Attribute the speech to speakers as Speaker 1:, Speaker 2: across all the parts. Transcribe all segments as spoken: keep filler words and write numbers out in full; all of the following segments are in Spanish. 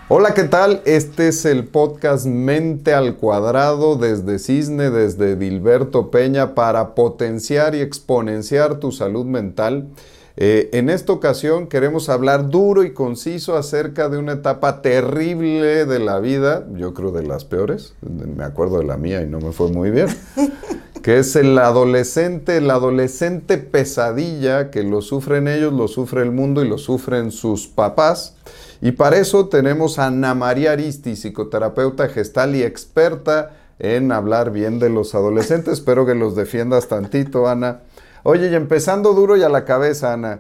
Speaker 1: Hola, ¿qué tal? Este es el podcast Mente al Cuadrado desde Cisne, desde Dilberto Peña, para potenciar y exponenciar tu salud mental. Eh, en esta ocasión queremos hablar duro y conciso acerca de una etapa terrible de la vida, yo creo de las peores, me acuerdo de la mía y no me fue muy bien, que es el adolescente, el adolescente pesadilla, que lo sufren ellos, lo sufre el mundo y lo sufren sus papás. Y para eso tenemos a Ana María Aristi, psicoterapeuta gestal y experta en hablar bien de los adolescentes. Espero que los defiendas tantito, Ana. Oye, y empezando duro y a la cabeza, Ana.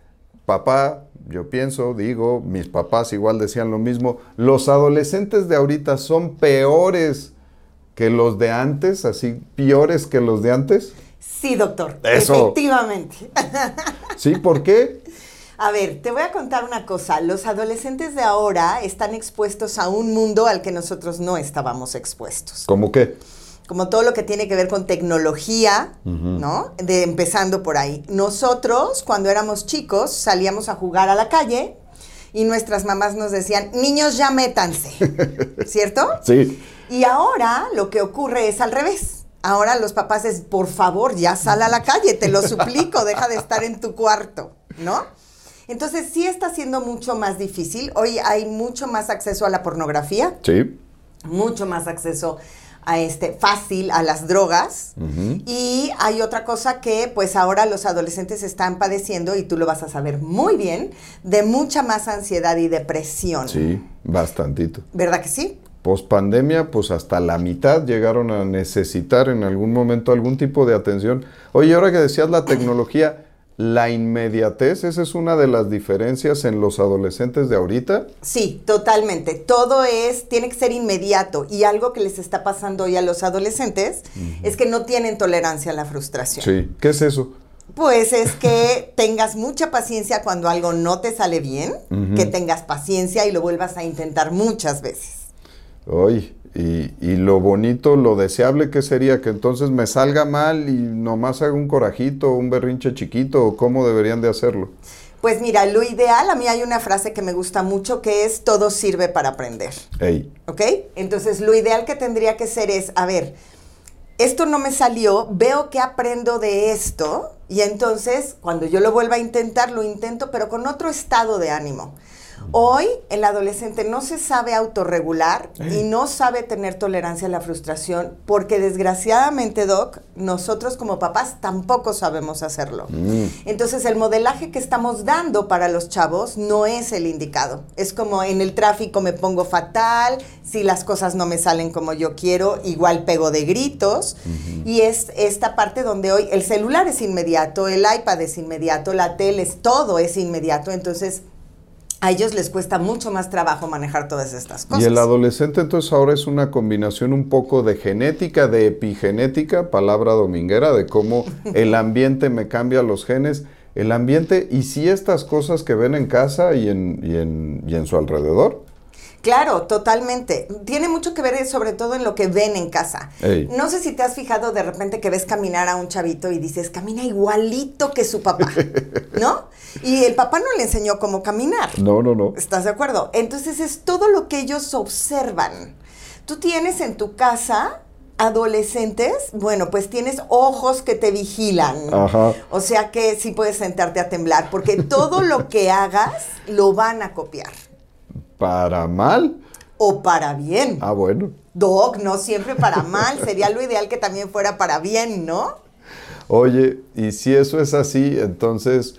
Speaker 1: Papá, yo pienso, digo, mis papás igual decían lo mismo. ¿Los adolescentes de ahorita son peores que los de antes? ¿Así peores que los de antes?
Speaker 2: Sí, doctor.
Speaker 1: Eso.
Speaker 2: Efectivamente.
Speaker 1: ¿Sí? ¿Por qué?
Speaker 2: A ver, te voy a contar una cosa. Los adolescentes de ahora están expuestos a un mundo al que nosotros no estábamos expuestos.
Speaker 1: ¿Cómo qué?
Speaker 2: Como todo lo que tiene que ver con tecnología, uh-huh. ¿no? De, empezando por ahí. Nosotros, cuando éramos chicos, salíamos a jugar a la calle y nuestras mamás nos decían, niños, ya métanse, ¿cierto?
Speaker 1: Sí.
Speaker 2: Y ahora lo que ocurre es al revés. Ahora los papás es, por favor, ya sal a la calle, te lo suplico, deja de estar en tu cuarto, ¿no? Entonces, sí está siendo mucho más difícil. Hoy hay mucho más acceso a la pornografía.
Speaker 1: Sí.
Speaker 2: Mucho más acceso a este fácil a las drogas. Uh-huh. Y hay otra cosa que, pues, ahora los adolescentes están padeciendo, y tú lo vas a saber muy bien, de mucha más ansiedad y depresión.
Speaker 1: Sí, bastantito.
Speaker 2: ¿Verdad que sí?
Speaker 1: Pospandemia, pues hasta la mitad llegaron a necesitar en algún momento algún tipo de atención. Oye, ahora que decías la tecnología, ¿la inmediatez, esa es una de las diferencias en los adolescentes de ahorita?
Speaker 2: Sí, totalmente. Todo es, tiene que ser inmediato. Y algo que les está pasando hoy a los adolescentes uh-huh. es que no tienen tolerancia a la frustración.
Speaker 1: Sí, ¿qué es eso?
Speaker 2: Pues es que tengas mucha paciencia cuando algo no te sale bien, uh-huh. que tengas paciencia y lo vuelvas a intentar muchas veces.
Speaker 1: Oye, y, y lo bonito, lo deseable que sería que entonces me salga mal y nomás haga un corajito, un berrinche chiquito, o cómo deberían de hacerlo.
Speaker 2: Pues mira, lo ideal, a mí hay una frase que me gusta mucho que es, todo sirve para aprender.
Speaker 1: Ey.
Speaker 2: ¿Ok? Entonces, lo ideal que tendría que ser es, a ver, esto no me salió, veo que aprendo de esto, y entonces, cuando yo lo vuelva a intentar, lo intento, pero con otro estado de ánimo. Hoy el adolescente no se sabe autorregular y no sabe tener tolerancia a la frustración porque desgraciadamente, Doc, nosotros como papás tampoco sabemos hacerlo. Mm. Entonces el modelaje que estamos dando para los chavos no es el indicado. Es como en el tráfico me pongo fatal, si las cosas no me salen como yo quiero, igual pego de gritos. Uh-huh. Y es esta parte donde hoy el celular es inmediato, el iPad es inmediato, la tele, es, todo es inmediato. Entonces a ellos les cuesta mucho más trabajo manejar todas estas cosas.
Speaker 1: Y el adolescente entonces ahora es una combinación un poco de genética, de epigenética, palabra dominguera, de cómo el ambiente me cambia los genes, el ambiente, y sí estas cosas que ven en casa y en, y en, y en su alrededor.
Speaker 2: Claro, totalmente. Tiene mucho que ver sobre todo en lo que ven en casa. Ey. No sé si te has fijado de repente que ves caminar a un chavito y dices, camina igualito que su papá, ¿no? Y el papá no le enseñó cómo caminar.
Speaker 1: No, no, no.
Speaker 2: ¿Estás de acuerdo? Entonces es todo lo que ellos observan. Tú tienes en tu casa adolescentes, bueno, pues tienes ojos que te vigilan.
Speaker 1: Ajá.
Speaker 2: O sea que sí puedes sentarte a temblar, porque todo lo que hagas lo van a copiar.
Speaker 1: ¿Para mal?
Speaker 2: O para bien.
Speaker 1: Ah, bueno.
Speaker 2: Doc, no siempre para mal. Sería lo ideal que también fuera para bien, ¿no?
Speaker 1: Oye, y si eso es así, entonces,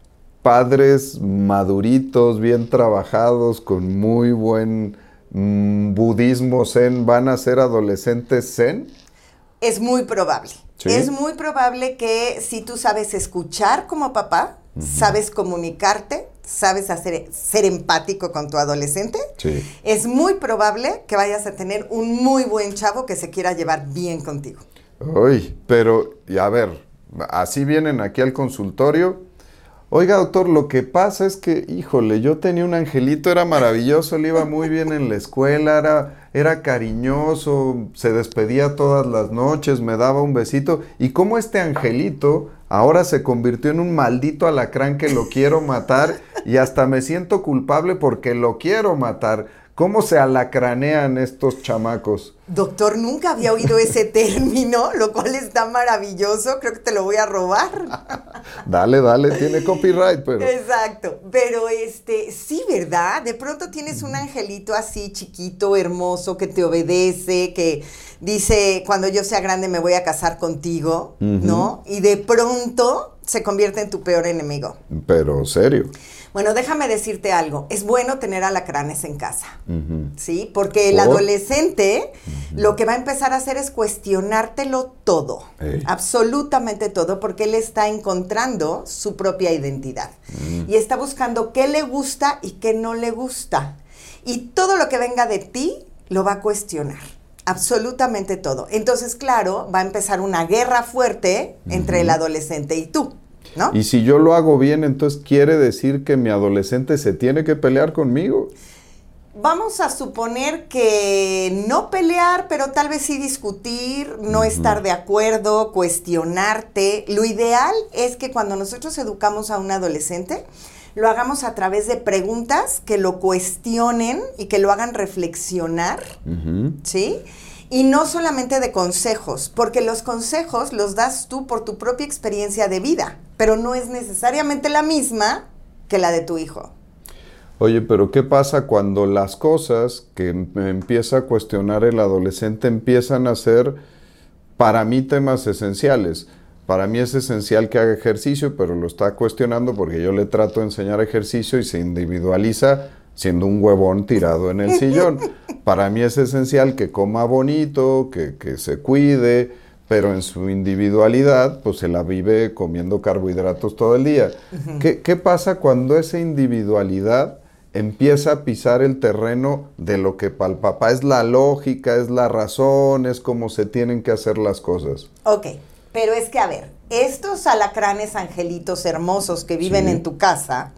Speaker 1: padres maduritos, bien trabajados, con muy buen mmm, budismo zen, ¿van a ser adolescentes zen?
Speaker 2: Es muy probable.
Speaker 1: ¿Sí?
Speaker 2: Es muy probable que si tú sabes escuchar como papá, uh-huh. sabes comunicarte, sabes hacer, ser empático con tu adolescente,
Speaker 1: sí.
Speaker 2: es muy probable que vayas a tener un muy buen chavo que se quiera llevar bien contigo.
Speaker 1: Uy, pero, y a ver, así vienen aquí al consultorio. Oiga, doctor, lo que pasa es que, híjole, yo tenía un angelito, era maravilloso, le iba muy bien en la escuela, era, era cariñoso, se despedía todas las noches, me daba un besito. Y cómo este angelito ahora se convirtió en un maldito alacrán que lo quiero matar y hasta me siento culpable porque lo quiero matar. ¿Cómo se alacranean estos chamacos?
Speaker 2: Doctor, nunca había oído ese término, lo cual está maravilloso. Creo que te lo voy a robar.
Speaker 1: Dale, dale, tiene copyright, pero...
Speaker 2: Exacto, pero este, sí, ¿verdad? De pronto tienes un angelito así chiquito, hermoso, que te obedece, que dice, cuando yo sea grande me voy a casar contigo, uh-huh. ¿no? Y de pronto se convierte en tu peor enemigo.
Speaker 1: Pero, ¿serio?
Speaker 2: Bueno, déjame decirte algo. Es bueno tener alacranes en casa, uh-huh. ¿sí? Porque el ¿Por? adolescente uh-huh. lo que va a empezar a hacer es cuestionártelo todo, hey. absolutamente todo, porque él está encontrando su propia identidad uh-huh. y está buscando qué le gusta y qué no le gusta. Y todo lo que venga de ti lo va a cuestionar. Absolutamente todo. Entonces, claro, va a empezar una guerra fuerte uh-huh. entre el adolescente y tú, ¿no?
Speaker 1: Y si yo lo hago bien, entonces quiere decir que mi adolescente se tiene que pelear conmigo.
Speaker 2: Vamos a suponer que no pelear, pero tal vez sí discutir, no uh-huh. estar de acuerdo, cuestionarte. Lo ideal es que cuando nosotros educamos a un adolescente, lo hagamos a través de preguntas que lo cuestionen y que lo hagan reflexionar, uh-huh. ¿sí? Y no solamente de consejos, porque los consejos los das tú por tu propia experiencia de vida, pero no es necesariamente la misma que la de tu hijo.
Speaker 1: Oye, pero ¿qué pasa cuando las cosas que empieza a cuestionar el adolescente empiezan a ser, para mí, temas esenciales? Para mí es esencial que haga ejercicio, pero lo está cuestionando porque yo le trato de enseñar ejercicio y se individualiza siendo un huevón tirado en el sillón. Para mí es esencial que coma bonito, que, que se cuide, pero en su individualidad, pues se la vive comiendo carbohidratos todo el día. Uh-huh. ¿Qué, qué pasa cuando esa individualidad empieza a pisar el terreno de lo que para el papá es la lógica, es la razón, es cómo se tienen que hacer las cosas?
Speaker 2: Ok. Pero es que, a ver, estos alacranes angelitos hermosos que viven sí. en tu casa,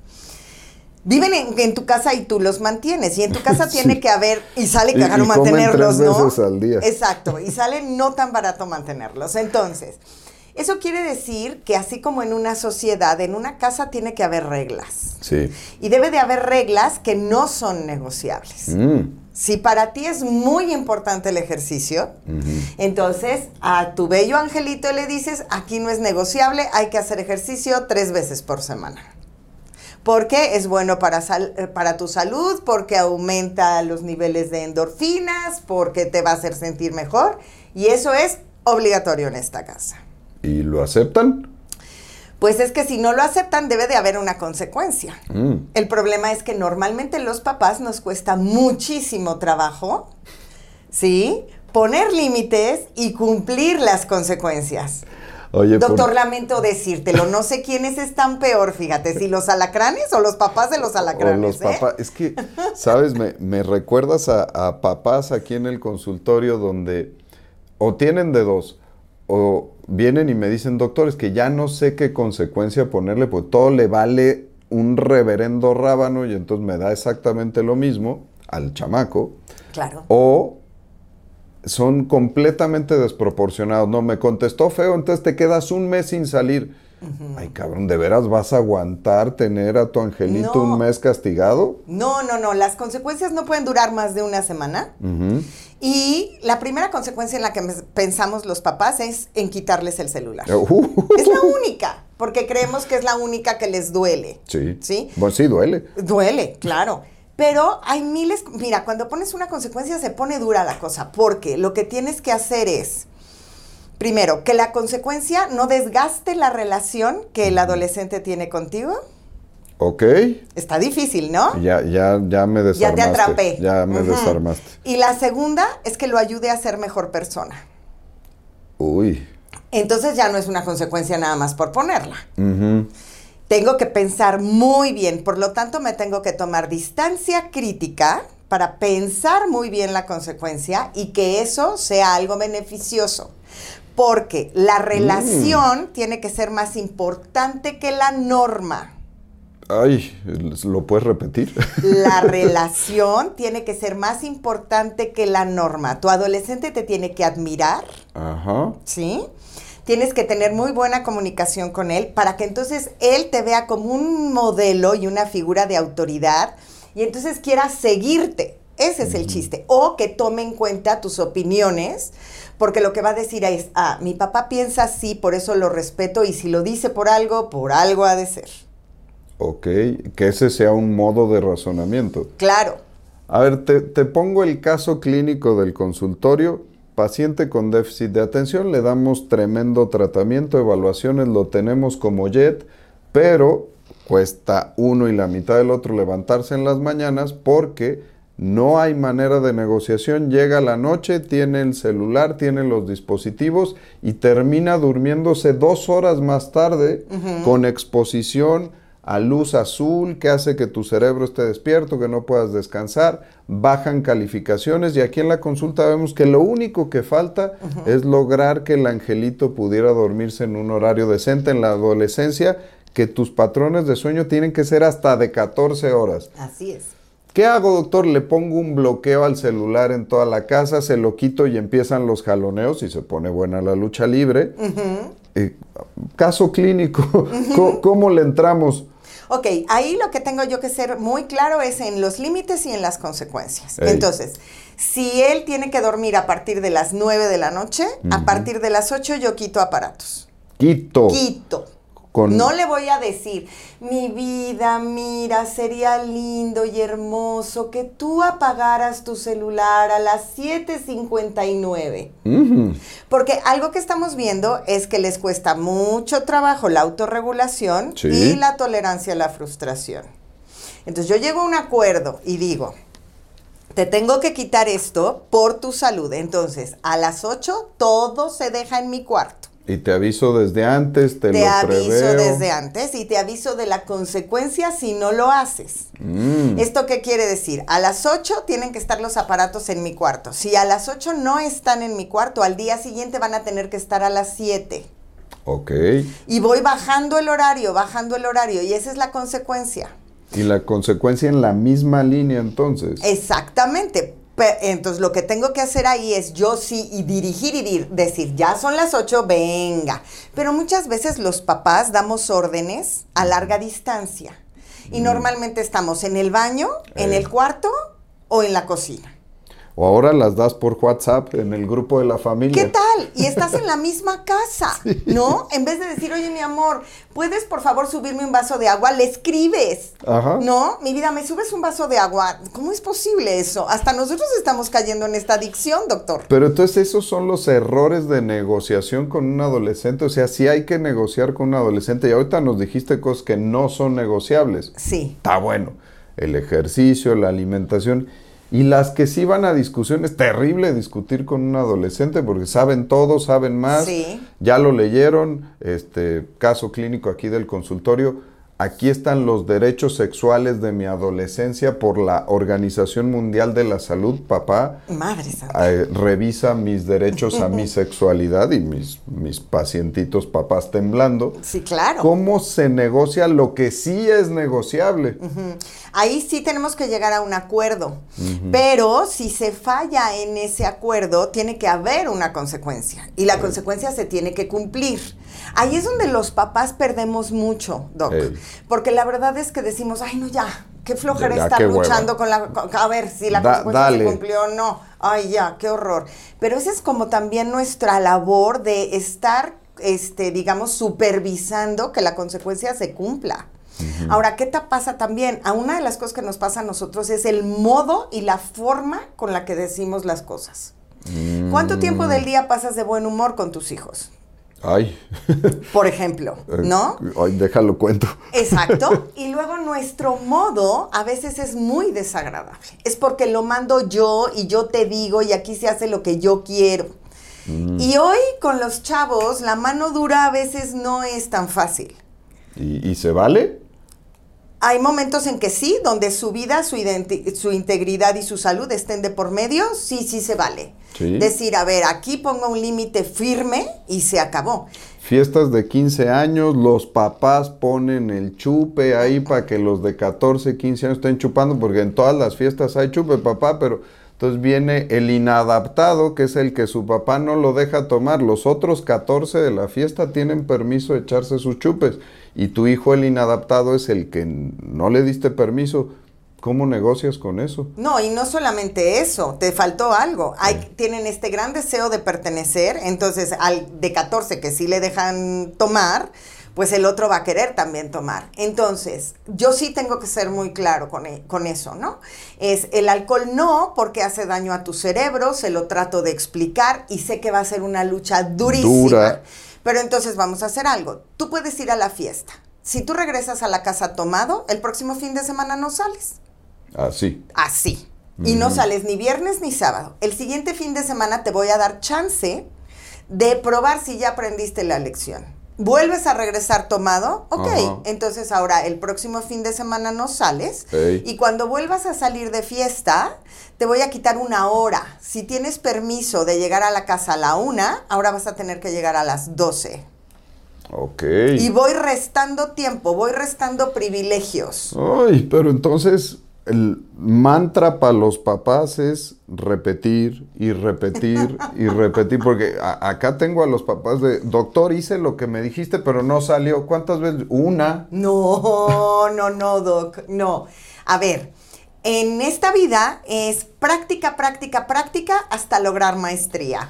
Speaker 2: viven en, en tu casa y tú los mantienes. Y en tu casa tiene sí. que haber, y sale caro mantenerlos,
Speaker 1: tres
Speaker 2: ¿no?
Speaker 1: Veces al día.
Speaker 2: Exacto, y sale no tan barato mantenerlos. Entonces, eso quiere decir que así como en una sociedad, en una casa tiene que haber reglas.
Speaker 1: Sí.
Speaker 2: Y debe de haber reglas que no son negociables. Mm. Si para ti es muy importante el ejercicio, uh-huh. entonces a tu bello angelito le dices, aquí no es negociable, hay que hacer ejercicio tres veces por semana. Porque es bueno para, sal- para tu salud, porque aumenta los niveles de endorfinas, porque te va a hacer sentir mejor, y eso es obligatorio en esta casa.
Speaker 1: ¿Y lo aceptan?
Speaker 2: Pues es que si no lo aceptan, debe de haber una consecuencia. Mm. El problema es que normalmente los papás nos cuesta muchísimo trabajo, ¿sí? Poner límites y cumplir las consecuencias.
Speaker 1: Oye,
Speaker 2: Doctor,
Speaker 1: por...
Speaker 2: lamento decírtelo, no sé quiénes están peor, fíjate, si los alacranes o los papás de los alacranes.
Speaker 1: O los papás, ¿eh? Es que, ¿sabes? Me, me recuerdas a, a papás aquí en el consultorio donde o tienen de dos, o vienen y me dicen, doctor, es que ya no sé qué consecuencia ponerle, pues todo le vale un reverendo rábano y entonces me da exactamente lo mismo al chamaco.
Speaker 2: Claro.
Speaker 1: O son completamente desproporcionados. No, me contestó feo, entonces te quedas un mes sin salir. Uh-huh. Ay, cabrón, ¿de veras vas a aguantar tener a tu angelito no. un mes castigado?
Speaker 2: No, no, no. Las consecuencias no pueden durar más de una semana. Uh-huh. Y la primera consecuencia en la que pensamos los papás es en quitarles el celular. Uh-huh. Es la única, porque creemos que es la única que les duele.
Speaker 1: Sí.
Speaker 2: ¿Sí?
Speaker 1: Bueno, sí, duele.
Speaker 2: Duele, claro. Pero hay miles... Mira, cuando pones una consecuencia se pone dura la cosa, porque lo que tienes que hacer es... Primero, que la consecuencia no desgaste la relación que el adolescente tiene contigo.
Speaker 1: Ok.
Speaker 2: Está difícil, ¿no?
Speaker 1: Ya, ya, ya me desarmaste.
Speaker 2: Ya te atrapé.
Speaker 1: Ya me uh-huh. desarmaste.
Speaker 2: Y la segunda es que lo ayude a ser mejor persona.
Speaker 1: Uy.
Speaker 2: Entonces ya no es una consecuencia nada más por ponerla.
Speaker 1: Uh-huh.
Speaker 2: Tengo que pensar muy bien, por lo tanto me tengo que tomar distancia crítica para pensar muy bien la consecuencia y que eso sea algo beneficioso. Porque la relación mm. tiene que ser más importante que la norma.
Speaker 1: Ay, ¿lo puedes repetir?
Speaker 2: La relación tiene que ser más importante que la norma. Tu adolescente te tiene que admirar.
Speaker 1: Ajá.
Speaker 2: ¿Sí? Tienes que tener muy buena comunicación con él para que entonces él te vea como un modelo y una figura de autoridad y entonces quiera seguirte. Ese es el chiste. O que tome en cuenta tus opiniones, porque lo que va a decir es, ah, mi papá piensa así, por eso lo respeto, y si lo dice por algo, por algo ha de ser.
Speaker 1: Ok, que ese sea un modo de razonamiento.
Speaker 2: Claro.
Speaker 1: A ver, te, te pongo el caso clínico del consultorio. Paciente con déficit de atención, le damos tremendo tratamiento, evaluaciones, lo tenemos como jet, pero cuesta uno y la mitad del otro levantarse en las mañanas porque no hay manera de negociación. Llega la noche, tiene el celular, tiene los dispositivos y termina durmiéndose dos horas más tarde uh-huh. con exposición a luz azul que hace que tu cerebro esté despierto, que no puedas descansar, bajan calificaciones y aquí en la consulta vemos que lo único que falta uh-huh. es lograr que el angelito pudiera dormirse en un horario decente. En la adolescencia, que tus patrones de sueño tienen que ser hasta de catorce horas.
Speaker 2: Así es.
Speaker 1: ¿Qué hago, doctor? Le pongo un bloqueo al celular en toda la casa, se lo quito y empiezan los jaloneos y se pone buena la lucha libre. Uh-huh. Eh, caso clínico, uh-huh. ¿Cómo, ¿cómo le entramos?
Speaker 2: Ok, ahí lo que tengo yo que ser muy claro es en los límites y en las consecuencias. Ey. Entonces, si él tiene que dormir a partir de las nueve de la noche, uh-huh. a partir de las ocho yo quito aparatos.
Speaker 1: Quito.
Speaker 2: Quito. Con... No le voy a decir, mi vida, mira, sería lindo y hermoso que tú apagaras tu celular a las siete cincuenta y nueve. Uh-huh. Porque algo que estamos viendo es que les cuesta mucho trabajo la autorregulación sí. y la tolerancia a la frustración. Entonces yo llego a un acuerdo y digo, te tengo que quitar esto por tu salud. Entonces, a las ocho todo se deja en mi cuarto.
Speaker 1: Y te aviso desde antes, te, te lo preveo. Te aviso
Speaker 2: desde antes y te aviso de la consecuencia si no lo haces. Mm. ¿Esto qué quiere decir? A las ocho tienen que estar los aparatos en mi cuarto. Si a las ocho no están en mi cuarto, al día siguiente van a tener que estar a las siete.
Speaker 1: Ok.
Speaker 2: Y voy bajando el horario, bajando el horario, y esa es la consecuencia.
Speaker 1: Y la consecuencia en la misma línea, entonces.
Speaker 2: Exactamente. Entonces, lo que tengo que hacer ahí es yo sí y dirigir y dir, decir, ya son las ocho, venga. Pero muchas veces los papás damos órdenes a larga distancia. Y mm. normalmente estamos en el baño, eh. en el cuarto o en la cocina.
Speaker 1: O ahora las das por WhatsApp en el grupo de la familia.
Speaker 2: ¿Qué tal? Y estás en la misma casa, sí. ¿no? En vez de decir, oye, mi amor, ¿puedes por favor subirme un vaso de agua? Le escribes, Ajá. ¿no? Mi vida, ¿me subes un vaso de agua? ¿Cómo es posible eso? Hasta nosotros estamos cayendo en esta adicción, doctor.
Speaker 1: Pero entonces esos son los errores de negociación con un adolescente. O sea, sí hay que negociar con un adolescente. Y ahorita nos dijiste cosas que no son negociables.
Speaker 2: Sí.
Speaker 1: Está bueno. El ejercicio, la alimentación... Y las que sí van a discusión, es terrible discutir con un adolescente porque saben todo, saben más,
Speaker 2: sí.
Speaker 1: ya lo leyeron, este caso clínico aquí del consultorio, aquí están los derechos sexuales de mi adolescencia por la Organización Mundial de la Salud, papá.
Speaker 2: Madre santa.
Speaker 1: Eh, revisa mis derechos a mi sexualidad y mis, mis pacientitos papás temblando.
Speaker 2: Sí, claro.
Speaker 1: ¿Cómo se negocia lo que sí es negociable?
Speaker 2: Uh-huh. Ahí sí tenemos que llegar a un acuerdo, uh-huh. pero si se falla en ese acuerdo, tiene que haber una consecuencia, y la Ey. consecuencia se tiene que cumplir. Ahí es donde los papás perdemos mucho, Doc, Ey. porque la verdad es que decimos, ay, no, ya, qué flojera
Speaker 1: ya,
Speaker 2: estar
Speaker 1: qué
Speaker 2: luchando
Speaker 1: hueva.
Speaker 2: con la... Con, a ver si la
Speaker 1: da,
Speaker 2: consecuencia
Speaker 1: dale.
Speaker 2: se cumplió o no. Ay, ya, qué horror. Pero esa es como también nuestra labor de estar, este, digamos, supervisando que la consecuencia se cumpla. Uh-huh. Ahora, ¿qué te pasa también? A una de las cosas que nos pasa a nosotros es el modo y la forma con la que decimos las cosas. Mm. ¿Cuánto tiempo del día pasas de buen humor con tus hijos?
Speaker 1: Ay.
Speaker 2: Por ejemplo, ¿no?
Speaker 1: Ay, déjalo cuento.
Speaker 2: Exacto. Y luego nuestro modo a veces es muy desagradable. Es porque lo mando yo y yo te digo y aquí se hace lo que yo quiero. Mm. Y hoy con los chavos la mano dura a veces no es tan fácil.
Speaker 1: ¿Y, y se vale?
Speaker 2: Hay momentos en que sí, donde su vida, su, identi- su integridad y su salud estén de por medio, sí, sí se vale. ¿Sí? Decir, a ver, aquí pongo un límite firme y se acabó.
Speaker 1: Fiestas de quince años, los papás ponen el chupe ahí para que los de catorce, quince años estén chupando, porque en todas las fiestas hay chupe, papá, pero... Entonces viene el inadaptado, que es el que su papá no lo deja tomar. Los otros catorce de la fiesta tienen permiso de echarse sus chupes. Y tu hijo, el inadaptado, es el que no le diste permiso. ¿Cómo negocias con eso?
Speaker 2: No, y no solamente eso, te faltó algo. Hay, sí. Tienen este gran deseo de pertenecer, entonces al de catorce que sí le dejan tomar, pues el otro va a querer también tomar. Entonces, yo sí tengo que ser muy claro con, con eso, ¿no? Es el alcohol no, porque hace daño a tu cerebro, se lo trato de explicar y sé que va a ser una lucha durísima. Dura. Pero entonces vamos a hacer algo. Tú puedes ir a la fiesta. Si tú regresas a la casa tomado, el próximo fin de semana no sales.
Speaker 1: Así.
Speaker 2: Así. Uh-huh. Y no sales ni viernes ni sábado. El siguiente fin de semana te voy a dar chance de probar si ya aprendiste la lección. ¿Vuelves a regresar tomado? Ok, uh-huh. Entonces ahora el próximo fin de semana no sales. Hey. Y cuando vuelvas a salir de fiesta, te voy a quitar una hora. Si tienes permiso de llegar a la casa a la una, ahora vas a tener que llegar a las doce.
Speaker 1: Ok.
Speaker 2: Y voy restando tiempo, voy restando privilegios.
Speaker 1: Ay, pero entonces el mantra para los papás es repetir y repetir y repetir, porque a, acá tengo a los papás de, doctor, hice lo que me dijiste, pero no salió. ¿Cuántas veces? Una.
Speaker 2: No, no, no, doc, no. A ver, en esta vida es práctica, práctica, práctica hasta lograr maestría.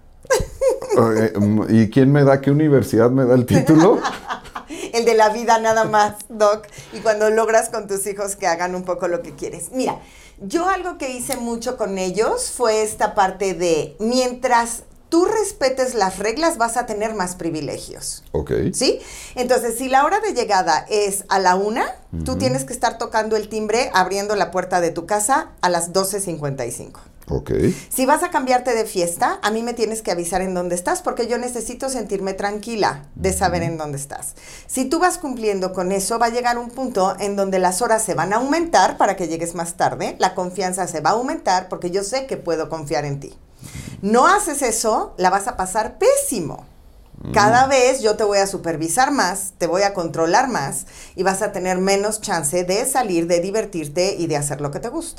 Speaker 1: ¿Y quién me da, qué universidad me da el título?
Speaker 2: El de la vida nada más, Doc. Y cuando logras con tus hijos que hagan un poco lo que quieres. Mira, yo algo que hice mucho con ellos fue esta parte de mientras tú respetes las reglas vas a tener más privilegios.
Speaker 1: Ok.
Speaker 2: ¿Sí? Entonces, si la hora de llegada es a la una, uh-huh. Tú tienes que estar tocando el timbre, abriendo la puerta de tu casa a las doce cincuenta y cinco.
Speaker 1: Ok.
Speaker 2: Si vas a cambiarte de fiesta, a mí me tienes que avisar en dónde estás, porque yo necesito sentirme tranquila de saber en dónde estás. Si tú vas cumpliendo con eso, va a llegar un punto en donde las horas se van a aumentar para que llegues más tarde, la confianza se va a aumentar porque yo sé que puedo confiar en ti. No haces eso, la vas a pasar pésimo. Cada vez yo te voy a supervisar más, te voy a controlar más y vas a tener menos chance de salir, de divertirte y de hacer lo que te gusta.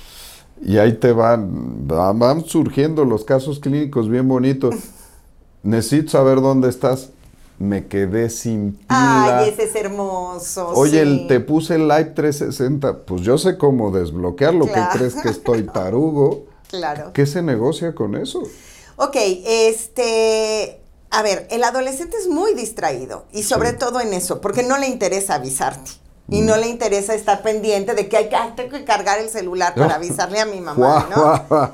Speaker 1: Y ahí te van, van surgiendo los casos clínicos bien bonitos. Necesito saber dónde estás. Me quedé sin pila.
Speaker 2: Ay, ese es hermoso.
Speaker 1: Oye,
Speaker 2: sí.
Speaker 1: el, te puse el Live trescientos sesenta. Pues yo sé cómo desbloquearlo. Claro. ¿Qué crees que estoy tarugo?
Speaker 2: Claro.
Speaker 1: ¿Qué se negocia con eso?
Speaker 2: Ok, este... A ver, el adolescente es muy distraído. Y sobre sí. todo en eso, porque no le interesa avisarte. Y no le interesa estar pendiente de que hay que, tengo que cargar el celular para avisarle a mi mamá, ¿no?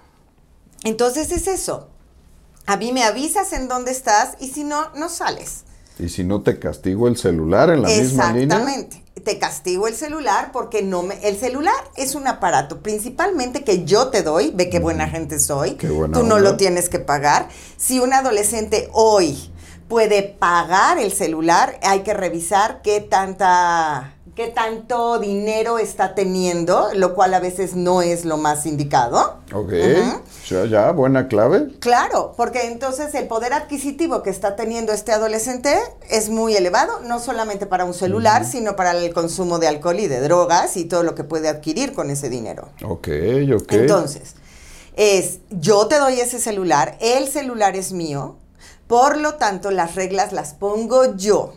Speaker 2: Entonces es eso. A mí me avisas en dónde estás y si no, no sales.
Speaker 1: Y si no, te castigo el celular en la misma línea.
Speaker 2: Exactamente. Te castigo el celular porque no me... El celular es un aparato principalmente que yo te doy. Ve qué buena gente soy.
Speaker 1: Qué buena
Speaker 2: Tú no
Speaker 1: onda.
Speaker 2: lo tienes que pagar. Si un adolescente hoy puede pagar el celular, hay que revisar qué tanta, qué tanto dinero está teniendo, lo cual a veces no es lo más indicado.
Speaker 1: Ok, uh-huh. ya, ya, buena clave.
Speaker 2: Claro, porque entonces el poder adquisitivo que está teniendo este adolescente es muy elevado, no solamente para un celular, uh-huh. sino para el consumo de alcohol y de drogas y todo lo que puede adquirir con ese dinero.
Speaker 1: Ok, ok.
Speaker 2: Entonces, es, yo te doy ese celular, el celular es mío, por lo tanto, las reglas las pongo yo.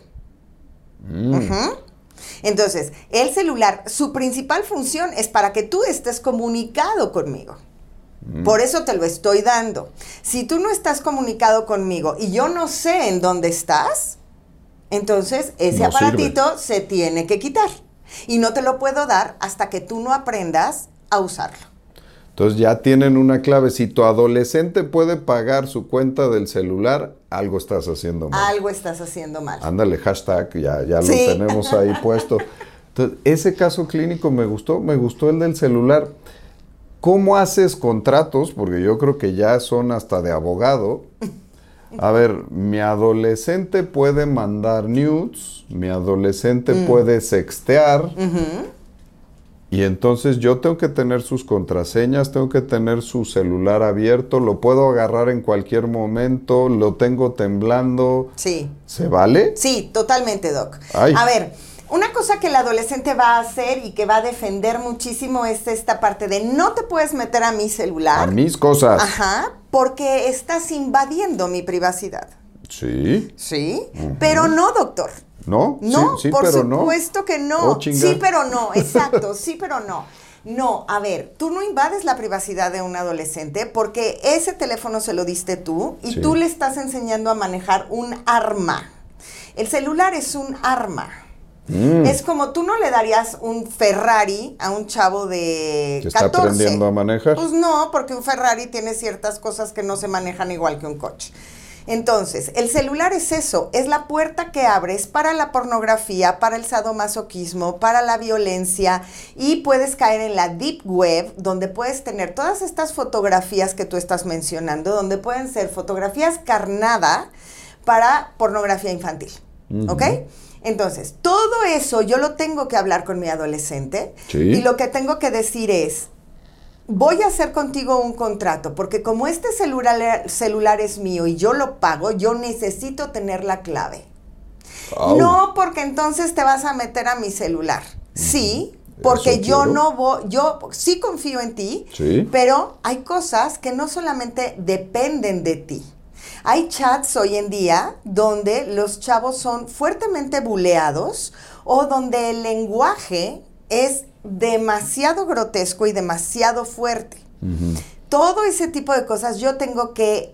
Speaker 2: Mm. Uh-huh. Entonces, el celular, su principal función es para que tú estés comunicado conmigo. Mm. Por eso te lo estoy dando. Si tú no estás comunicado conmigo y yo no sé en dónde estás, entonces ese no aparatito sirve. Se tiene que quitar. Y no te lo puedo dar hasta que tú no aprendas a usarlo.
Speaker 1: Entonces ya tienen una clave. Si tu adolescente puede pagar su cuenta del celular, algo estás haciendo mal.
Speaker 2: Algo estás haciendo mal.
Speaker 1: Ándale, hashtag, ya, ya
Speaker 2: sí.
Speaker 1: lo tenemos ahí puesto. Entonces, ese caso clínico me gustó, me gustó el del celular. ¿Cómo haces contratos? Porque yo creo que ya son hasta de abogado. A ver, mi adolescente puede mandar nudes, mi adolescente mm. puede sextear. Uh-huh. Y entonces yo tengo que tener sus contraseñas, tengo que tener su celular abierto, lo puedo agarrar en cualquier momento, lo tengo temblando.
Speaker 2: Sí.
Speaker 1: ¿Se vale?
Speaker 2: Sí, totalmente, Doc.
Speaker 1: Ay.
Speaker 2: A ver, una cosa que el adolescente va a hacer y que va a defender muchísimo es esta parte de no te puedes meter a mi celular.
Speaker 1: A mis cosas.
Speaker 2: Ajá, porque estás invadiendo mi privacidad.
Speaker 1: Sí.
Speaker 2: Sí, uh-huh. Pero no, doctor.
Speaker 1: ¿No?
Speaker 2: No,
Speaker 1: sí, sí,
Speaker 2: por
Speaker 1: pero no.
Speaker 2: supuesto que no.
Speaker 1: Oh, chinga.
Speaker 2: Sí, pero no, exacto, sí, pero no. No, a ver, tú no invades la privacidad de un adolescente porque ese teléfono se lo diste tú y
Speaker 1: Sí.
Speaker 2: tú le estás enseñando a manejar un arma. El celular es un arma.
Speaker 1: Mm.
Speaker 2: Es como tú no le darías un Ferrari a un chavo de
Speaker 1: ¿Que está
Speaker 2: catorce.
Speaker 1: aprendiendo a manejar?
Speaker 2: Pues no, porque un Ferrari tiene ciertas cosas que no se manejan igual que un coche. Entonces, el celular es eso, es la puerta que abres para la pornografía, para el sadomasoquismo, para la violencia y puedes caer en la deep web donde puedes tener todas estas fotografías que tú estás mencionando, donde pueden ser fotografías carnada para pornografía infantil, uh-huh. ¿Ok? Entonces, todo eso yo lo tengo que hablar con mi adolescente
Speaker 1: sí.
Speaker 2: Y lo que tengo que decir es, voy a hacer contigo un contrato, porque como este celular, celular es mío y yo lo pago, yo necesito tener la clave. Oh. No porque entonces te vas a meter a mi celular. Sí, porque Eso yo quiero. no voy, yo sí confío en ti,
Speaker 1: sí.
Speaker 2: Pero hay cosas que no solamente dependen de ti. Hay chats hoy en día donde los chavos son fuertemente buleados o donde el lenguaje es demasiado grotesco y demasiado fuerte. Uh-huh. Todo ese tipo de cosas yo tengo que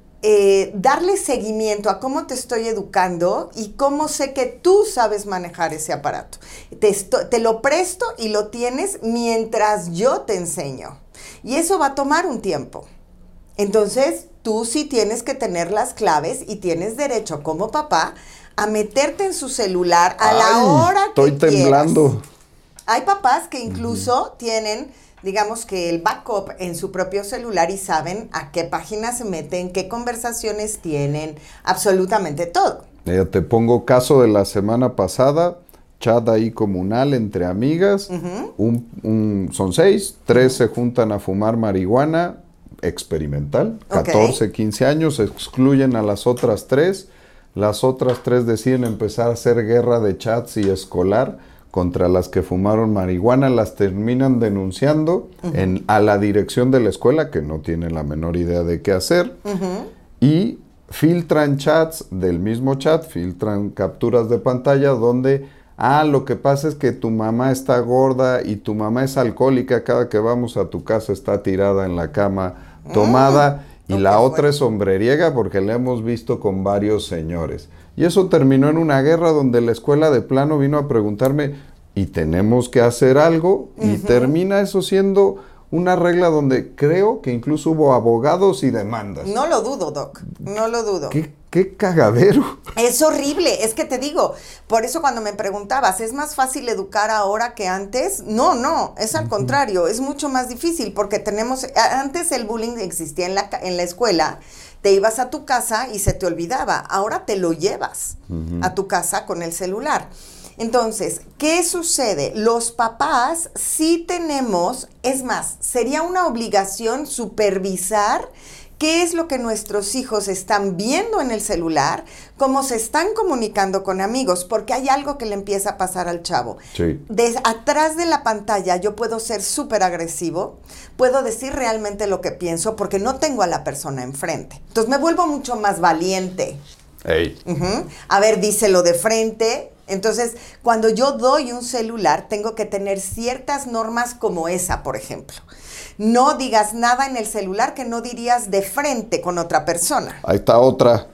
Speaker 2: eh, darle seguimiento a cómo te estoy educando y cómo sé que tú sabes manejar ese aparato. Te, esto, te lo presto y lo tienes mientras yo te enseño. Y eso va a tomar un tiempo. Entonces, tú sí tienes que tener las claves y tienes derecho como papá a meterte en su celular a Ay, la hora que
Speaker 1: estoy temblando.
Speaker 2: Quieras. Hay papás que incluso uh-huh. tienen, digamos que el backup en su propio celular y saben a qué páginas se meten, qué conversaciones tienen, absolutamente todo.
Speaker 1: Eh, te pongo caso de la semana pasada, chat ahí comunal entre amigas, uh-huh. un, un, son seis, tres uh-huh. se juntan a fumar marihuana experimental, catorce, okay. quince años, excluyen a las otras tres, las otras tres deciden empezar a hacer guerra de chats y escolar, contra las que fumaron marihuana, las terminan denunciando uh-huh. en, a la dirección de la escuela, que no tiene la menor idea de qué hacer, uh-huh. y filtran chats del mismo chat, filtran capturas de pantalla donde, ah, lo que pasa es que tu mamá está gorda y tu mamá es alcohólica, cada que vamos a tu casa está tirada en la cama, tomada, uh-huh. y la otra es sombreriega porque la hemos visto con varios señores. Y eso terminó en una guerra donde la escuela de plano vino a preguntarme, ¿y tenemos que hacer algo? Uh-huh. Y termina eso siendo una regla donde creo que incluso hubo abogados y demandas.
Speaker 2: No lo dudo, Doc, no lo dudo.
Speaker 1: ¿Qué, qué cagadero?
Speaker 2: Es horrible, es que te digo, por eso cuando me preguntabas, ¿es más fácil educar ahora que antes? No, no, es al uh-huh. contrario, es mucho más difícil porque tenemos, antes el bullying existía en la, en la escuela, te ibas a tu casa y se te olvidaba. Ahora te lo llevas uh-huh. a tu casa con el celular. Entonces, ¿qué sucede? Los papás sí tenemos, es más, sería una obligación supervisar qué es lo que nuestros hijos están viendo en el celular, cómo se están comunicando con amigos, porque hay algo que le empieza a pasar al chavo.
Speaker 1: Sí.
Speaker 2: Desde atrás de la pantalla yo puedo ser súper agresivo, puedo decir realmente lo que pienso porque no tengo a la persona enfrente. Entonces me vuelvo mucho más valiente.
Speaker 1: Ey.
Speaker 2: Uh-huh. A ver, díselo de frente. Entonces, cuando yo doy un celular, tengo que tener ciertas normas como esa, por ejemplo. No digas nada en el celular que no dirías de frente con otra persona.
Speaker 1: Ahí está otra,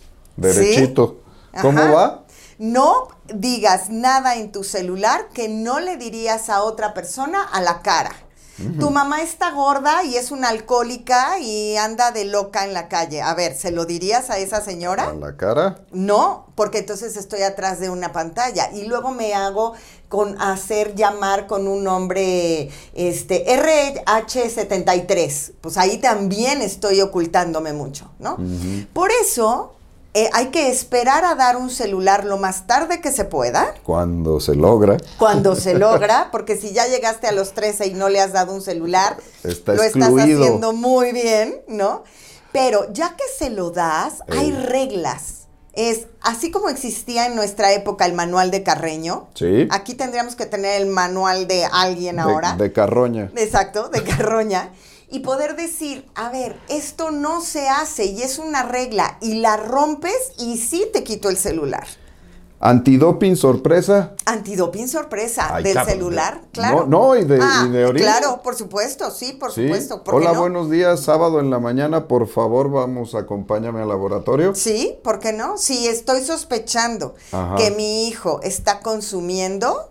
Speaker 1: derechito. ¿Sí? ¿Cómo Ajá. va?
Speaker 2: No digas nada en tu celular que no le dirías a otra persona a la cara. Uh-huh. Tu mamá está gorda y es una alcohólica y anda de loca en la calle. A ver, ¿se lo dirías a esa señora?
Speaker 1: ¿A la cara?
Speaker 2: No, porque entonces estoy atrás de una pantalla y luego me hago con hacer llamar con un nombre este R H setenta y tres. Pues ahí también estoy ocultándome mucho, ¿no? Uh-huh. Por eso eh, hay que esperar a dar un celular lo más tarde que se pueda.
Speaker 1: Cuando se logra.
Speaker 2: Cuando se logra, porque si ya llegaste a los trece y no le has dado un celular,
Speaker 1: Está
Speaker 2: lo
Speaker 1: excluido.
Speaker 2: Estás haciendo muy bien, ¿no? Pero ya que se lo das, Ey. hay reglas. Es así como existía en nuestra época el manual de Carreño.
Speaker 1: Sí.
Speaker 2: Aquí tendríamos que tener el manual de alguien
Speaker 1: de,
Speaker 2: ahora.
Speaker 1: De Carroña.
Speaker 2: Exacto, de Carroña. Y poder decir, a ver, esto no se hace y es una regla y la rompes y sí te quito el celular.
Speaker 1: ¿Antidoping sorpresa?
Speaker 2: Antidoping sorpresa.
Speaker 1: Ay,
Speaker 2: ¿Del
Speaker 1: cabrón,
Speaker 2: celular?
Speaker 1: de-
Speaker 2: Claro.
Speaker 1: No, no, y de,
Speaker 2: Ah,
Speaker 1: y de orina.
Speaker 2: claro, por supuesto, sí, por
Speaker 1: Sí.
Speaker 2: supuesto. ¿Por qué
Speaker 1: Hola,
Speaker 2: no?
Speaker 1: buenos días. Sábado en la mañana, por favor, vamos, acompáñame al laboratorio.
Speaker 2: Sí, ¿por qué no? Si estoy sospechando
Speaker 1: Ajá.
Speaker 2: que mi hijo está consumiendo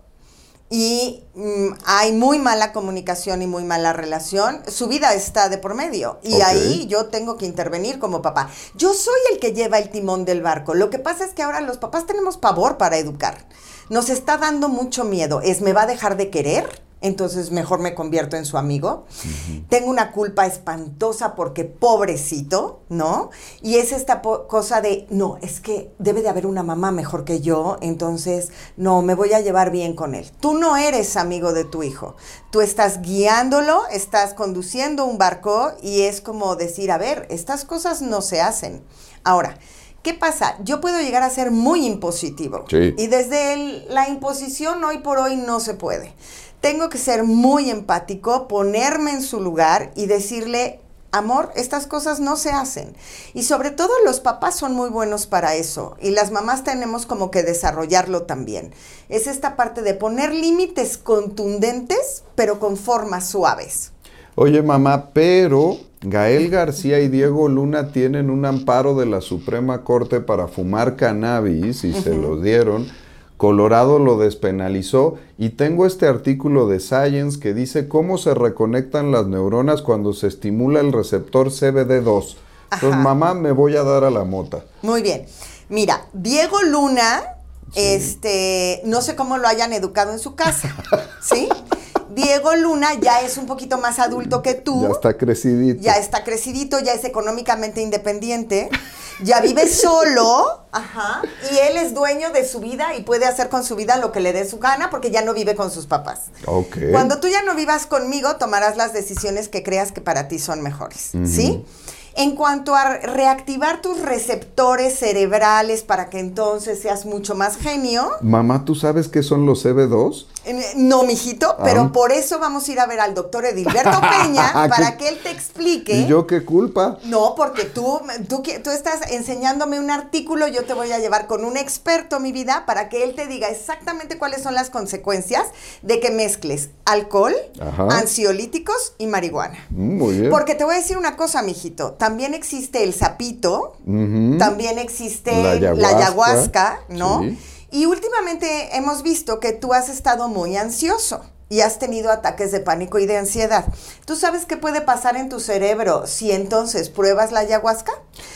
Speaker 2: y mm, hay muy mala comunicación y muy mala relación, su vida está de por medio. Y
Speaker 1: Ok.
Speaker 2: ahí yo tengo que intervenir como papá. Yo soy el que lleva el timón del barco. Lo que pasa es que ahora los papás tenemos pavor para educar. Nos está dando mucho miedo. Es, ¿me va a dejar de querer? Entonces mejor me convierto en su amigo. Uh-huh. Tengo una culpa espantosa porque pobrecito, ¿no? Y es esta po- cosa de, no, es que debe de haber una mamá mejor que yo, entonces no, me voy a llevar bien con él. Tú no eres amigo de tu hijo. Tú estás guiándolo, estás conduciendo un barco y es como decir, a ver, estas cosas no se hacen. Ahora, ¿qué pasa? Yo puedo llegar a ser muy impositivo.
Speaker 1: Sí.
Speaker 2: Y desde el, la imposición hoy por hoy no se puede. Tengo que ser muy empático, ponerme en su lugar y decirle, amor, estas cosas no se hacen. Y sobre todo los papás son muy buenos para eso. Y las mamás tenemos como que desarrollarlo también. Es esta parte de poner límites contundentes, pero con formas suaves.
Speaker 1: Oye, mamá, pero Gael García y Diego Luna tienen un amparo de la Suprema Corte para fumar cannabis y uh-huh. se los dieron. Colorado lo despenalizó y tengo este artículo de Science que dice cómo se reconectan las neuronas cuando se estimula el receptor C B D dos. Entonces, Ajá. mamá, me voy a dar a la mota.
Speaker 2: Muy bien. Mira, Diego Luna, sí. este, no sé cómo lo hayan educado en su casa, ¿sí? Diego Luna ya es un poquito más adulto que tú.
Speaker 1: Ya está crecidito.
Speaker 2: Ya está crecidito, ya es económicamente independiente. Ya vive solo, ajá, y él es dueño de su vida y puede hacer con su vida lo que le dé su gana porque ya no vive con sus papás.
Speaker 1: Okay.
Speaker 2: Cuando tú ya no vivas conmigo, tomarás las decisiones que creas que para ti son mejores, uh-huh. ¿sí? En cuanto a reactivar tus receptores cerebrales para que entonces seas mucho más genio.
Speaker 1: Mamá, ¿tú sabes qué son los C B dos?
Speaker 2: No, mijito, pero ah. por eso vamos a ir a ver al doctor Edilberto Peña para que él te explique.
Speaker 1: ¿Y yo qué culpa?
Speaker 2: No, porque tú, tú, tú estás enseñándome un artículo, yo te voy a llevar con un experto, mi vida, para que él te diga exactamente cuáles son las consecuencias de que mezcles alcohol, Ajá. ansiolíticos y marihuana.
Speaker 1: Muy bien.
Speaker 2: Porque te voy a decir una cosa, mijito, también existe el sapito, uh-huh. también existe la ayahuasca, la ayahuasca ¿no? Sí. Y últimamente hemos visto que tú has estado muy ansioso y has tenido ataques de pánico y de ansiedad. ¿Tú sabes qué puede pasar en tu cerebro si entonces pruebas la ayahuasca?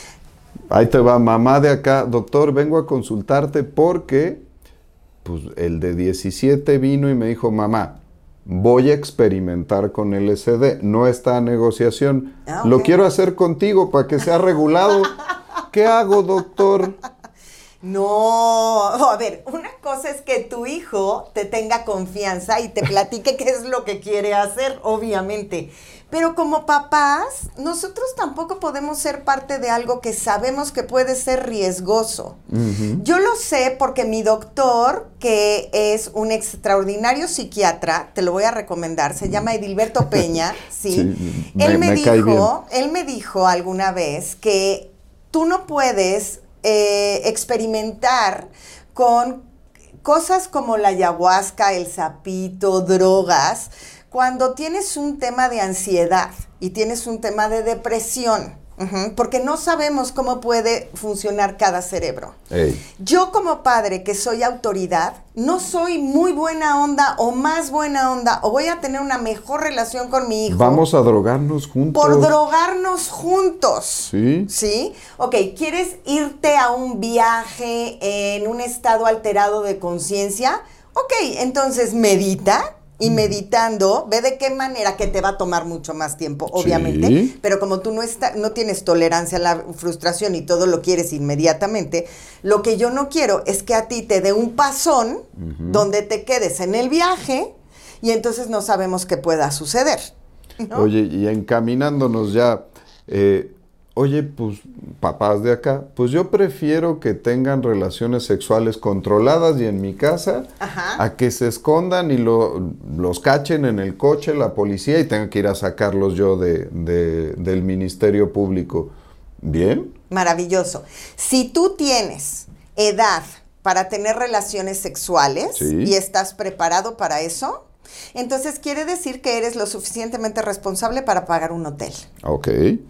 Speaker 1: Ahí te va, mamá de acá. Doctor, vengo a consultarte porque pues, el de diecisiete vino y me dijo, mamá, voy a experimentar con L S D. No está a negociación. Ah, okay. Lo quiero hacer contigo para que sea regulado. ¿Qué hago, doctor?
Speaker 2: No, a ver, una cosa es que tu hijo te tenga confianza y te platique qué es lo que quiere hacer, obviamente. Pero como papás, nosotros tampoco podemos ser parte de algo que sabemos que puede ser riesgoso. Uh-huh. Yo lo sé porque mi doctor, que es un extraordinario psiquiatra, te lo voy a recomendar, se llama Edilberto Peña, ¿sí? sí él me, me dijo, él me dijo alguna vez que tú no puedes Eh, experimentar con cosas como la ayahuasca, el sapito, drogas, cuando tienes un tema de ansiedad y tienes un tema de depresión, uh-huh, porque no sabemos cómo puede funcionar cada cerebro. Ey. Yo como padre que soy autoridad, no soy muy buena onda o más buena onda o voy a tener una mejor relación con mi hijo.
Speaker 1: Vamos a drogarnos juntos.
Speaker 2: Por drogarnos juntos.
Speaker 1: Sí.
Speaker 2: ¿Sí? Ok, ¿quieres irte a un viaje en un estado alterado de conciencia? Ok, entonces medita. Y meditando, ve de qué manera, que te va a tomar mucho más tiempo, obviamente, sí. Pero como tú no, está, no tienes tolerancia a la frustración y todo lo quieres inmediatamente, lo que yo no quiero es que a ti te dé un pasón uh-huh. donde te quedes en el viaje y entonces no sabemos qué pueda suceder, ¿no?
Speaker 1: Oye, y encaminándonos ya, eh, oye, pues, papás de acá, pues yo prefiero que tengan relaciones sexuales controladas y en mi casa, Ajá. a que se escondan y lo, los cachen en el coche la policía y tengan que ir a sacarlos yo de, de, del Ministerio Público. ¿Bien?
Speaker 2: Maravilloso. Si tú tienes edad para tener relaciones sexuales
Speaker 1: Sí.
Speaker 2: y estás preparado para eso, entonces quiere decir que eres lo suficientemente responsable para pagar un hotel.
Speaker 1: Ok.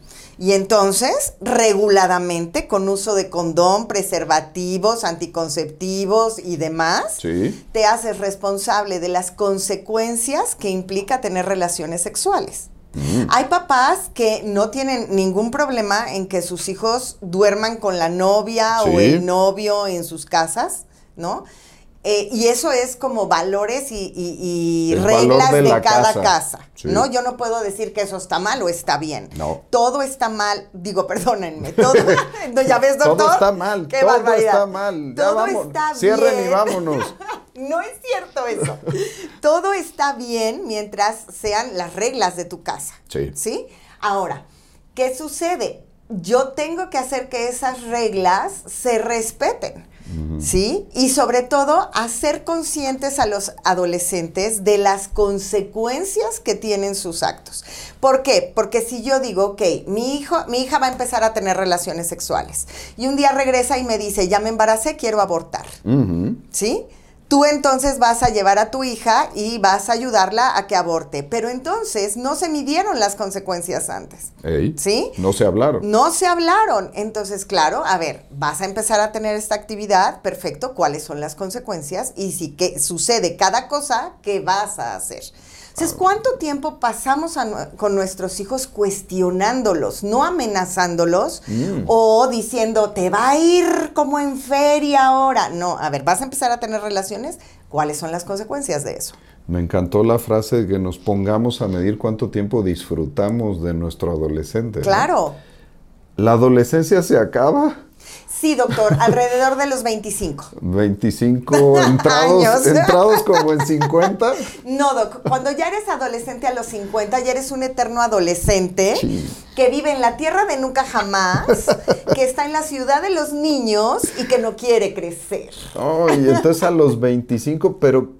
Speaker 2: Y entonces, reguladamente, con uso de condón, preservativos, anticonceptivos y demás,
Speaker 1: Sí.
Speaker 2: te haces responsable de las consecuencias que implica tener relaciones sexuales.
Speaker 1: Mm.
Speaker 2: Hay papás que no tienen ningún problema en que sus hijos duerman con la novia
Speaker 1: Sí.
Speaker 2: o el novio en sus casas, ¿no? Eh, y eso es como valores y, y- y
Speaker 1: El
Speaker 2: reglas
Speaker 1: valor de
Speaker 2: de,
Speaker 1: la
Speaker 2: cada
Speaker 1: casa.
Speaker 2: casa,
Speaker 1: Sí.
Speaker 2: ¿no? Yo no puedo decir que eso está mal o está bien.
Speaker 1: No.
Speaker 2: Todo está mal, digo, perdónenme, todo, no, ¿ya ves, doctor?
Speaker 1: Todo está mal,
Speaker 2: Qué
Speaker 1: todo
Speaker 2: barbaridad.
Speaker 1: está mal. Ya
Speaker 2: Todo
Speaker 1: vamos,
Speaker 2: está
Speaker 1: cierren
Speaker 2: bien.
Speaker 1: y vámonos.
Speaker 2: No es cierto eso. Todo está bien mientras sean las reglas de tu casa.
Speaker 1: Sí.
Speaker 2: ¿Sí? Ahora, ¿qué sucede? Yo tengo que hacer que esas reglas se respeten. ¿Sí? Y sobre todo, hacer conscientes a los adolescentes de las consecuencias que tienen sus actos. ¿Por qué? Porque si yo digo, ok, mi hijo, mi hija va a empezar a tener relaciones sexuales y un día regresa y me dice, ya me embaracé, quiero abortar.
Speaker 1: Ujú.
Speaker 2: ¿Sí? Tú entonces vas a llevar a tu hija y vas a ayudarla a que aborte. Pero entonces no se midieron las consecuencias antes.
Speaker 1: Ey,
Speaker 2: ¿Sí?
Speaker 1: No se hablaron.
Speaker 2: No se hablaron. Entonces, claro, a ver, vas a empezar a tener esta actividad, perfecto, ¿cuáles son las consecuencias? Y si que sucede cada cosa, ¿qué vas a hacer? Entonces, ¿cuánto tiempo pasamos a nu- con nuestros hijos cuestionándolos, no amenazándolos
Speaker 1: Mm.
Speaker 2: o diciendo, te va a ir como en feria ahora? No, a ver, vas a empezar a tener relaciones, ¿cuáles son las consecuencias de eso?
Speaker 1: Me encantó la frase de que nos pongamos a medir cuánto tiempo disfrutamos de nuestro adolescente, ¿no?
Speaker 2: Claro.
Speaker 1: ¿La adolescencia se acaba?
Speaker 2: Sí, doctor, alrededor de los veinticinco.
Speaker 1: veinticinco entrados,
Speaker 2: Años.
Speaker 1: entrados como en cincuenta.
Speaker 2: No, Doc, cuando ya eres adolescente a los cincuenta, ya eres un eterno adolescente
Speaker 1: Sí.
Speaker 2: que vive en la tierra de nunca jamás, que está en la ciudad de los niños y que no quiere crecer.
Speaker 1: Oh, y entonces a los veinticinco, pero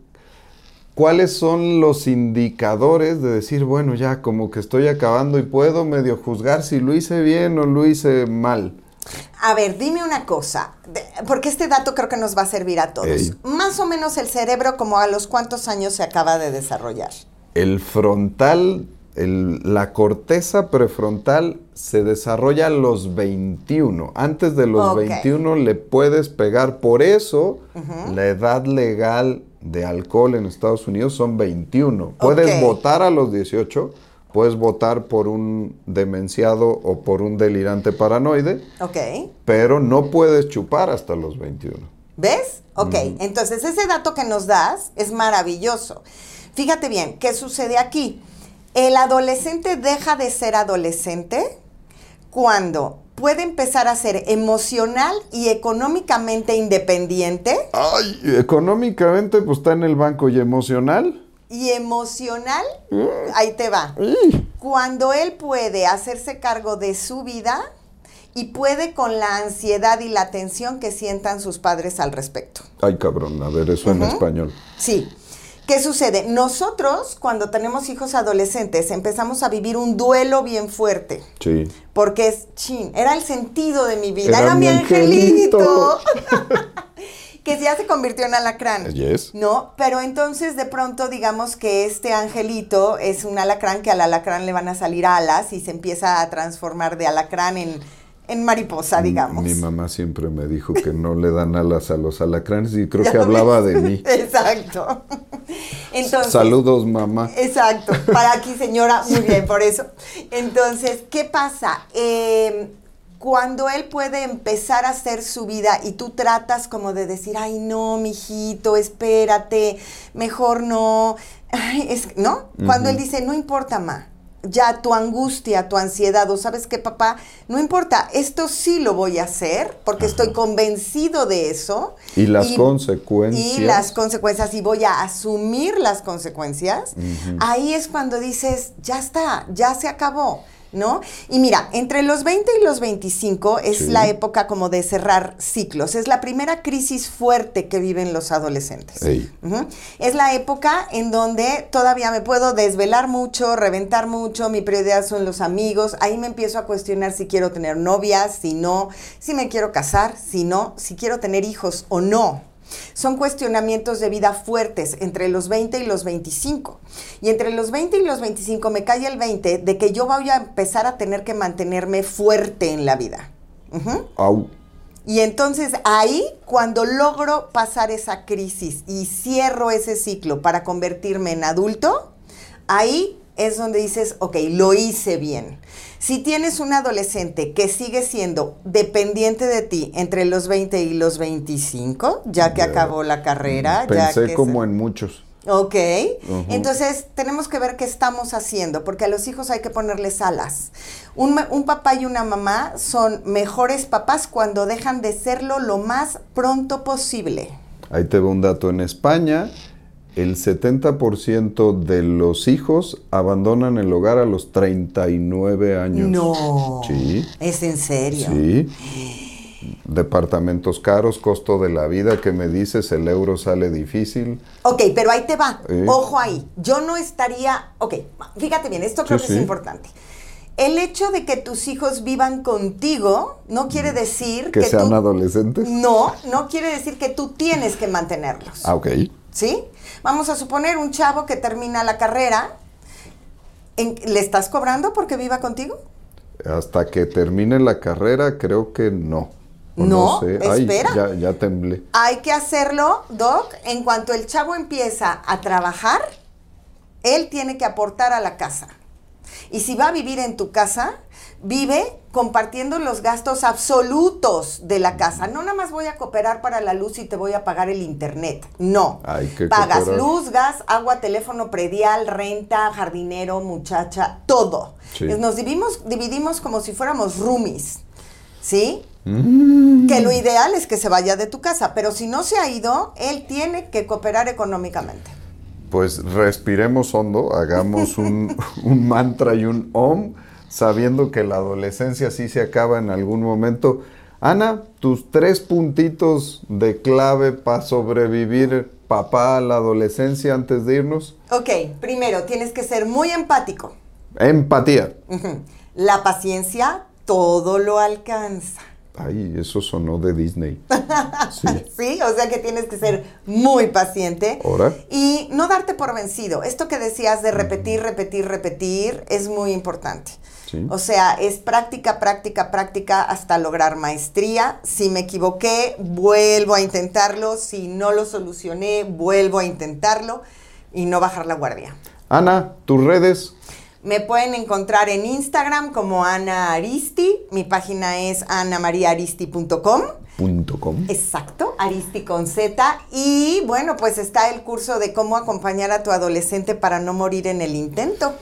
Speaker 1: ¿cuáles son los indicadores de decir, bueno, ya como que estoy acabando y puedo medio juzgar si lo hice bien o lo hice mal?
Speaker 2: A ver, dime una cosa, de- porque este dato creo que nos va a servir a todos.
Speaker 1: Ey.
Speaker 2: Más o menos el cerebro, como a los cuántos años se acaba de desarrollar.
Speaker 1: El frontal, el- la corteza prefrontal se desarrolla a los veintiuno. Antes de los
Speaker 2: Ok.
Speaker 1: veintiuno le puedes pegar. Por eso la edad legal de alcohol en Estados Unidos son veintiuno. Puedes
Speaker 2: Ok.
Speaker 1: votar a los dieciocho, puedes votar por un demenciado o por un delirante paranoide,
Speaker 2: ¿Ok?
Speaker 1: pero no puedes chupar hasta los veintiuno.
Speaker 2: ¿Ves? Ok, entonces ese dato que nos das es maravilloso. Fíjate bien, ¿qué sucede aquí? El adolescente deja de ser adolescente cuando puede empezar a ser emocional y económicamente independiente.
Speaker 1: Ay, económicamente pues está en el banco y emocional.
Speaker 2: Y emocional, ahí te va.
Speaker 1: ¡Ih!
Speaker 2: Cuando él puede hacerse cargo de su vida y puede con la ansiedad y la tensión que sientan sus padres al respecto.
Speaker 1: Ay, cabrón, a ver, eso en
Speaker 2: Ujú.
Speaker 1: español.
Speaker 2: Sí. ¿Qué sucede? Nosotros, cuando tenemos hijos adolescentes, empezamos a vivir un duelo bien fuerte.
Speaker 1: Sí.
Speaker 2: Porque es, chin, era el sentido de mi vida,
Speaker 1: Era
Speaker 2: era,
Speaker 1: mi
Speaker 2: mi angelito.
Speaker 1: angelito.
Speaker 2: Que ya se convirtió en alacrán.
Speaker 1: Yes.
Speaker 2: ¿No? Pero entonces de pronto digamos que este angelito es un alacrán, que al alacrán le van a salir alas y se empieza a transformar de alacrán en, en mariposa, digamos.
Speaker 1: Mi mamá siempre me dijo que no le dan alas a los alacranes y creo
Speaker 2: ¿Ya
Speaker 1: que
Speaker 2: ves?
Speaker 1: hablaba de mí.
Speaker 2: Exacto. Entonces,
Speaker 1: Saludos, mamá.
Speaker 2: exacto. Para aquí, señora, muy bien, por eso. Entonces, ¿qué pasa? Eh, cuando él puede empezar a hacer su vida y tú tratas como de decir, ay, no, mijito, espérate, mejor no. Ay, es, ¿no? Cuando él dice, no importa, ma, ya tu angustia, tu ansiedad, o sabes qué, papá, no importa, esto sí lo voy a hacer porque
Speaker 1: Ajá.
Speaker 2: estoy convencido de eso.
Speaker 1: Y las consecuencias.
Speaker 2: Y las consecuencias, y voy a asumir las consecuencias.
Speaker 1: Ujú.
Speaker 2: Ahí es cuando dices, ya está, ya se acabó, ¿no? Y mira, entre los veinte y los veinticinco es
Speaker 1: Sí.
Speaker 2: la época como de cerrar ciclos. Es la primera crisis fuerte que viven los adolescentes.
Speaker 1: Ey.
Speaker 2: Ujú. Es la época en donde todavía me puedo desvelar mucho, reventar mucho, mi prioridad son los amigos. Ahí me empiezo a cuestionar si quiero tener novias, si no, si me quiero casar, si no, si quiero tener hijos o no. Son cuestionamientos de vida fuertes entre los veinte y los veinticinco. Y entre los veinte y los veinticinco me cae el veinte de que yo voy a empezar a tener que mantenerme fuerte en la vida. Uh-huh.
Speaker 1: Au.
Speaker 2: Y entonces ahí, cuando logro pasar esa crisis y cierro ese ciclo para convertirme en adulto, ahí es donde dices, ok, lo hice bien. Si tienes un adolescente que sigue siendo dependiente de ti entre los veinte y los veinticinco, ya que ya acabó la carrera.
Speaker 1: Pensé
Speaker 2: ya que
Speaker 1: como
Speaker 2: se...
Speaker 1: en muchos.
Speaker 2: Ok,
Speaker 1: uh-huh.
Speaker 2: Entonces tenemos que ver qué estamos haciendo, porque a los hijos hay que ponerles alas. Un, un papá y una mamá son mejores papás cuando dejan de serlo lo más pronto posible.
Speaker 1: Ahí te va un dato. En España, el setenta por ciento de los hijos abandonan el hogar a los treinta y nueve años.
Speaker 2: No.
Speaker 1: Sí.
Speaker 2: ¿Es en serio?
Speaker 1: Sí. Departamentos caros, costo de la vida, que me dices, el euro sale difícil.
Speaker 2: Ok, pero ahí te va.
Speaker 1: ¿Eh?
Speaker 2: Ojo ahí. Yo no estaría... Ok, fíjate bien, esto creo
Speaker 1: sí,
Speaker 2: que
Speaker 1: sí.
Speaker 2: es importante. El hecho de que tus hijos vivan contigo no quiere decir
Speaker 1: que,
Speaker 2: que
Speaker 1: sean
Speaker 2: tú,
Speaker 1: adolescentes.
Speaker 2: No, no quiere decir que tú tienes que mantenerlos.
Speaker 1: Ah, ok.
Speaker 2: ¿Sí? Vamos a suponer un chavo que termina la carrera. ¿En, ¿Le estás cobrando porque viva contigo?
Speaker 1: Hasta que termine la carrera, creo que no. O
Speaker 2: no,
Speaker 1: no sé.
Speaker 2: espera.
Speaker 1: Ay, ya, ya temblé.
Speaker 2: Hay que hacerlo, Doc, en cuanto el chavo empieza a trabajar, él tiene que aportar a la casa. Y si va a vivir en tu casa, vive compartiendo los gastos absolutos de la casa. No nada más voy a cooperar para la luz y te voy a pagar el internet. No.
Speaker 1: Hay que
Speaker 2: Pagas
Speaker 1: cooperar.
Speaker 2: luz, gas, agua, teléfono, predial, renta, jardinero, muchacha, todo.
Speaker 1: Sí.
Speaker 2: Nos dividimos, dividimos como si fuéramos roomies. ¿Sí?
Speaker 1: Mm.
Speaker 2: Que lo ideal es que se vaya de tu casa, pero si no se ha ido, él tiene que cooperar económicamente.
Speaker 1: Pues respiremos hondo, hagamos un, un mantra y un om, sabiendo que la adolescencia sí se acaba en algún momento. Ana, tus tres puntitos de clave para sobrevivir papá a la adolescencia antes de irnos.
Speaker 2: Ok, primero, tienes que ser muy empático.
Speaker 1: Empatía.
Speaker 2: Uh-huh. La paciencia todo lo alcanza.
Speaker 1: Ay, eso sonó de Disney. Sí.
Speaker 2: Sí, o sea que tienes que ser muy paciente.
Speaker 1: ¿Ahora?
Speaker 2: Y no darte por vencido. Esto que decías de repetir, repetir, repetir, es muy importante.
Speaker 1: Sí.
Speaker 2: O sea, es práctica, práctica, práctica hasta lograr maestría. Si me equivoqué, vuelvo a intentarlo. Si no lo solucioné, vuelvo a intentarlo. Y no bajar la guardia.
Speaker 1: Ana, tus redes.
Speaker 2: Me pueden encontrar en Instagram como Ana Aristi. Mi página es ana maria aristi punto com.
Speaker 1: Punto com.
Speaker 2: Exacto, Aristi con Z. Y bueno, pues está el curso de cómo acompañar a tu adolescente para no morir en el intento.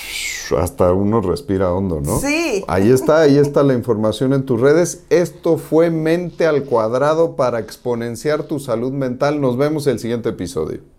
Speaker 1: Hasta uno respira hondo, ¿no?
Speaker 2: Sí.
Speaker 1: Ahí está, ahí está la información en tus redes. Esto fue Mente al Cuadrado para exponenciar tu salud mental. Nos vemos el siguiente episodio.